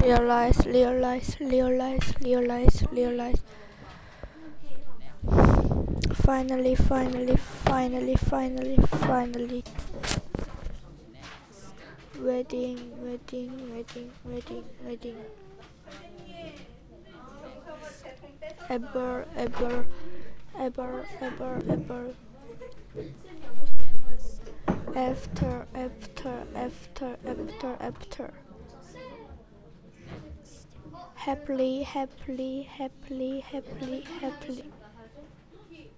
realize, realize, realize, realize, realize. Finally, finally, finally, finally, finally. Waiting, waiting, waiting, waiting, waiting. Ever, ever, ever, ever, ever. After, after, after, after, after. Happily, happily, happily, happily, happily.